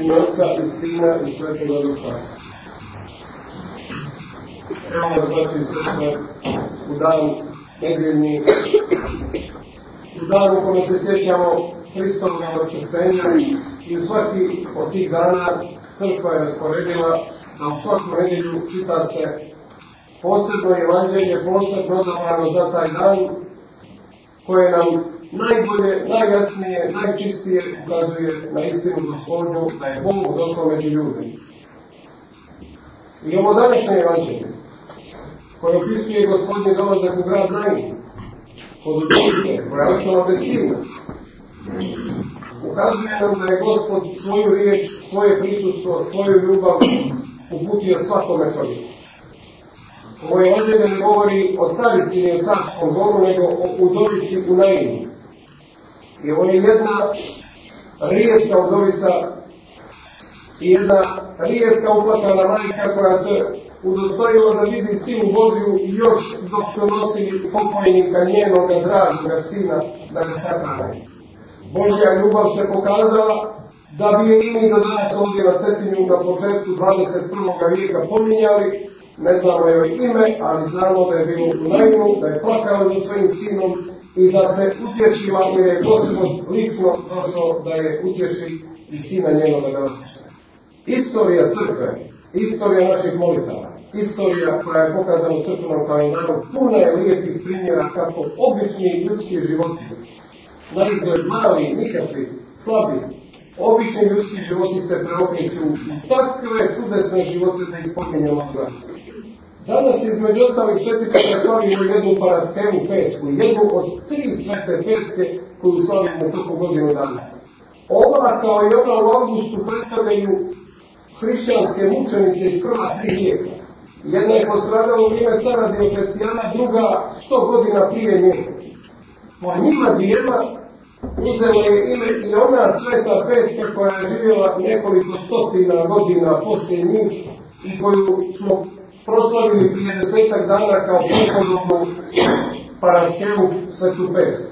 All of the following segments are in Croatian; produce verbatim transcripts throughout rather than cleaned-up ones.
ime Otca i Sina i Svetoga Duha. Evo nas, braći i sestre, u dan nedjeljni, u dan u kome se sjećamo Hristovoga vaskrsenja i u svaki od tih dana crkva je rasporedila da u svaku nedjelju čita se posebno evanđelje, posebno odabrano za taj dan, koje nam najbolje, najjasnije, najčistije ukazuje na istinu Gospodnju, da je Bog došao među ljudi. I ovo današnje evanđelje, koje opisuje Gospodnji dolazak u grad Nain, kod učice, koja je ostala bez sina, ukazuje nam da je Gospod svoju riječ, svoje prisutstvo, svoju ljubav uputio svakome čovjeku. Ovo evanđelje ne govori o carici i o carskom dvoru, nego o udovici u Nainu. I ovo je jedna rijetka udovica i jedna rijetka uplakana majka koja se udostojila da vidi Sinu Božju i još dok su nosili pokojnika njenoga dragoga sina da ga sahrane. Božja ljubav se pokazala da bi je i mi do danas ovdje na Cetinju na početku dvadeset prvog vijeka pominjali. Ne znamo joj ime, ali znamo da je bilo u Nainu, da je plakala za svojim sinom i da se utješila jer je Gospod lično došao da je utješi i sina njenoga da vaskrse. Istorija crkve, istorija naših molitava, istorija koja je pokazana u crkvenom kalendaru, puna je lijepih primjera kako obični ljudski životi, na izgled mali, nikakvi, slabi, obični ljudski životi se preokreću u takve čudesne živote da ih pominjamo danas. Danas između ostalih svetičara slavimo jednu Paraskenu petku, jednu od tri svete petke koju slavimo toku godinu dana. Ova kao i ona u avgustu predstavljaju hrišćanske mučenice iz prva tri vijeka. Jedna je postradala u vrijeme cara Diokleciana, druga sto godina prije nje. Po njima dvijema uzela je ime i ona sveta petka koja je živjela nekoliko stotina godina poslije njih i koju smo proslavili prije desetak dana kao prepodobnu Paraskenu svetu petku.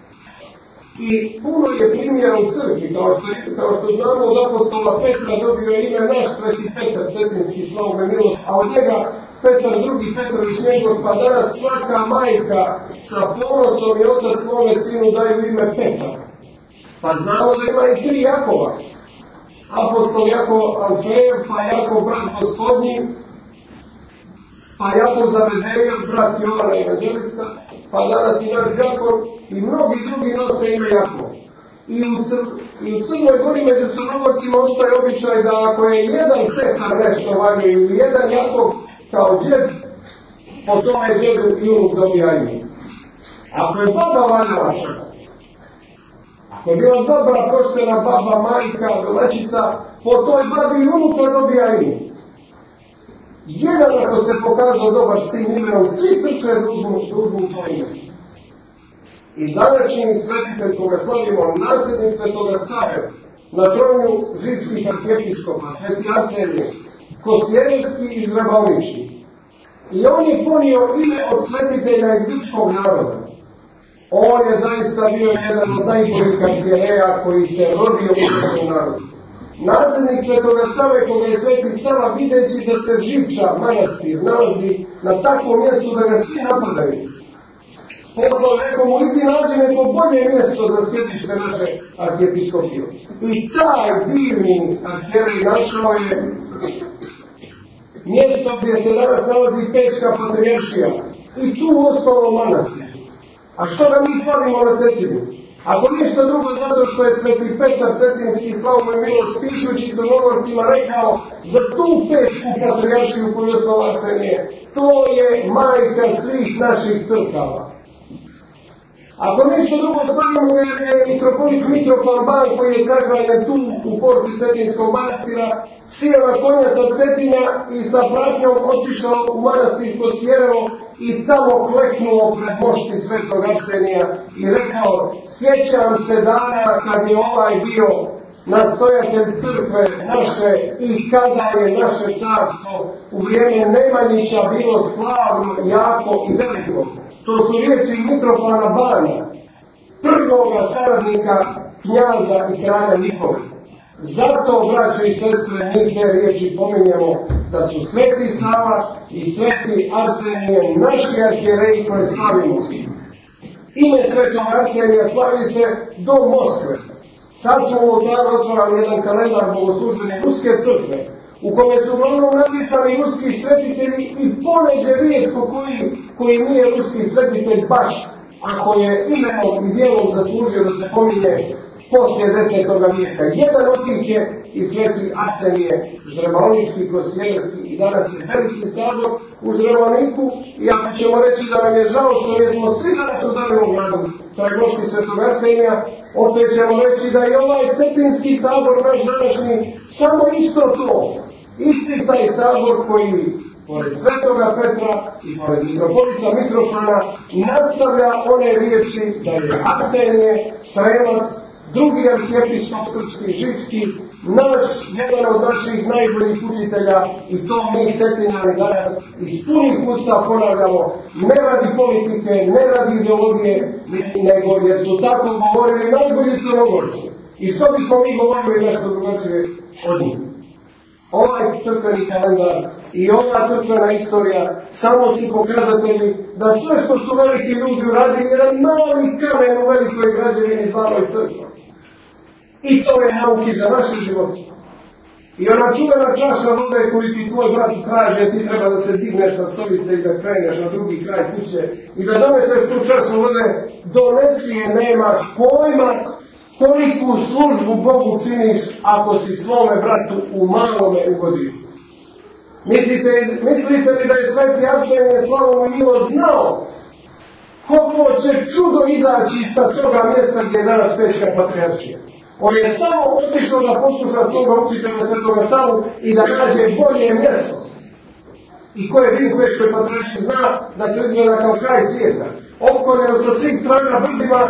I puno je primjera u crkvi, kao što, kao što znamo od apostola Petra dobio ime naš sveti Petar, cetinski slavome milost, a od njega Petar drugi Petrović njegov, pa danas svaka majka sa ponosom i otac svome sinu daju ime Petar. Pa znamo da ima i tri Jakova. Apostol Jakov Alfejev, pa Jakov brat Gospodnji, pa Jakov Zabedejev, brat Jovana evanđelista, pa danas i naš Jakov i mnogi drugi nose ime Jakov. I u, Cr... I u Crnoj Gori među Crnogorcima ostaje običaj da ako je jedan Petar nešto valio ili jedan Jakov kao džed, po tome džedu i unuk dobija ime. Ako je baba valjala čega, ako je bila dobra, poštena baba, majka, domaćica, po toj babi i unuka dobija ime. Jedan ako se pokazao dobar s tim imenom, svi trče da uzmu to ime. I današnji svetitelj koga slavimo, nasljednik svetoga Save, na tronu židskih arhijepiskopa, sveti Arsenije, Kosjerevski i Žrebavnički. I on je ponio ime od svetitelja iz grčkog naroda. On je zaista bio jedan od najboljih arhijereja koji se rodio u grčkom narodu. Nasljednik svetoga Save koga je sveti Sava videći da se Živča manastir nalazi na takvom mjestu da ga svi napadaju. Poslao rekao mu, idi nađi neko bolje mjesto za sjedište naše arhijepiskopije. I taj divni arhijerej našao je mjesto gdje se danas nalazi Pečka patrijaršija. I tu osnovao manastir. A što da mi slavimo na Cetinu? Ako ništa drugo zato što je sveti Petar Cetinski slavome milost pišući Crnogorcima rekao za tu Pečku patrijaršiju koju osnovao Arsenije. To je majka svih naših crkava. Ako ništa drugo slavimo jer je mitropolit Mitrofan Ban koji je sahranjen tu u porti Cetinskog manastira, sjeo na konja sa Cetinja i sa pratnjom otišao u manastir Kosjerevo i tamo kleknuo pred mošti svetog Arsenija i rekao, sjećam se dana kad je ovaj bio nastojatelj crkve naše i kada je naše carstvo u vrijeme Nemanjića bilo slavno, jako i veliko. To su riječi Mitrofana Bana, prvoga saradnika knjaza i kralja Nikole. Zato, braće i sestre, mi te riječi pominjemo da su Sveti Sava i Sveti Arsenije naši arhijereji koje slavimo. Ime Svetog Arsenija slavi se do Moskve. Sad smo u oltaru otvorali jedan kalendar bogoslužbene ruske crkve, u kome su uglavnom napisani ruski svetitelji i poneđe rijetko koji, koji nije ruski svetitelj baš, ako je imenom i djelom zaslužio da se pominje poslije desetoga vijeka. Jedan od tih je i Sveti Arsenije Ždremaonički, Kosjeverski, i danas je veliki sabor u Ždremaniku, i ako ćemo reći da nam je žao što ne smo svi danas u Danom gradu Trajgoški Svetog Arsenija, opet ćemo reći da je ovaj Cetinski sabor naš današnji samo isto to. Isti taj sabor koji pored Svetoga Petra i pored mitropolita Mitrofana nastavlja one riječi da je Arsenije, Sremac, drugi arhijepiskop srpski Žički, naš, jedan od naših najboljih učitelja, i to mi Cetinjani danas iz punih usta ponavljamo, ne radi politike, ne radi ideologije, nego jer su tako govorili najbolji Crnogorci. I što bismo mi govorili nešto drugačije od njih? Ovaj crkveni kalendar i ova crkvena istorija samo su pokazatelji da sve što su veliki ljudi uradili jedan mali kamen u velikoj građevini zvanoj crkva. I to je nauki za naše živote. I ona čuvena čaša vode koju ti tvoj brat traže, ti treba da se digneš sa stolice i da kreneš na drugi kraj kuće i da doneseš tu čašu vode, donesi je, nemaš pojma koliku službu Bogu činiš ako si svome bratu u malome ugodio. Mislite, mislite li da je Sveti Arsenije slavom i milo znao koliko će čudo izaći sa toga mjesta gdje je danas Pećka patrijaršija? On je samo otišao da posluša svoga učitelja Svetoga Savu i da nađe bolje mjesto. I ko je bio u Pećkoj patrijaršiji zna da to izgleda kao kraj svijeta. Opkoljeno sa svih strana brdima,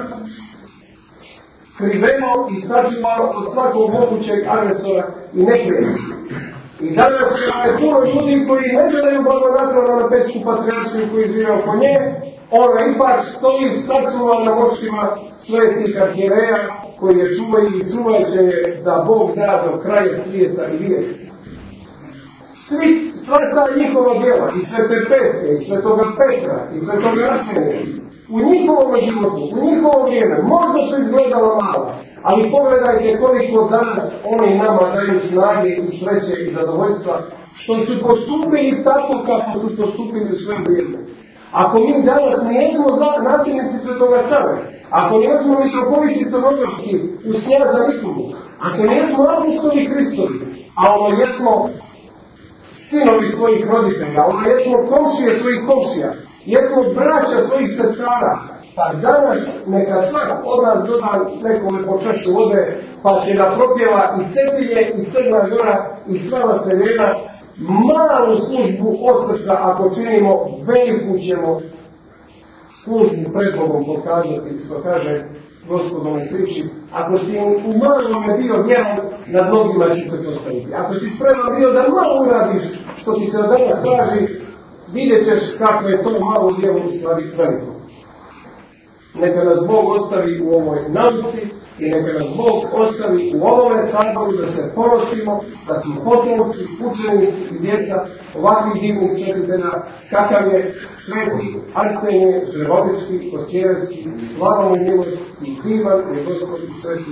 kriveno i sačuvano od svakog mogućeg agresora i neprijatelja. I danas je puno ljudi koji ne gledaju blagonaklono na Pećku patrijaršiju koji žive oko nje, ona ipak stoji sačuvan na moštima svetih arhijereja koji je čuvaju i čuvat će je da Bog da do kraja svijeta i vijeka. Svi, sva ta njihova djela, i Svete Petke, i Svetoga Petra, i Svetoga Arsenija, u njihovom životu, u njihovo vrijeme, možda su izgledala malo, ali pogledajte koliko danas oni nama daju snage i sreće i zadovoljstva, što su postupili tako kako su postupili u svoje vrijeme. Ako mi danas nijesmo nasljednici Svetoga Cara, ako nijesmo mitropoliti Crnogorski uz knjaza Nikolu, ako nijesmo apostoli Hristovi, a ono jesmo sinovi svojih roditelja, ono jesmo komšije svojih komšija, jesmo braća svojih sestara, pa danas neka svak od nas doda nekome po čašu vode, pa će da propjeva i Cetinje, i Crna Gora, i sva seljena, malu službu od srca, ako činimo, veliku ćemo službu pred Bogom pokazati, što kaže Gospodovoj priči. Ako si u malome bio vjeran, nad mnogima će te postaviti. Ako si spreman bio da malo uradiš, što ti se od danas traži, vidjet ćeš kako je to malo djelo u stvari veliko. Neka nas Bog ostavi u ovoj nauci i neka nas Bog ostavi u ovome saboru da se ponosimo, da smo potomci, učenici i djeca ovakvih divnih svetitelja, kakav je Sveti Arsenije Ždremonički, Kosjeverski, Slavomir Miloš i divan je Gospod Sveti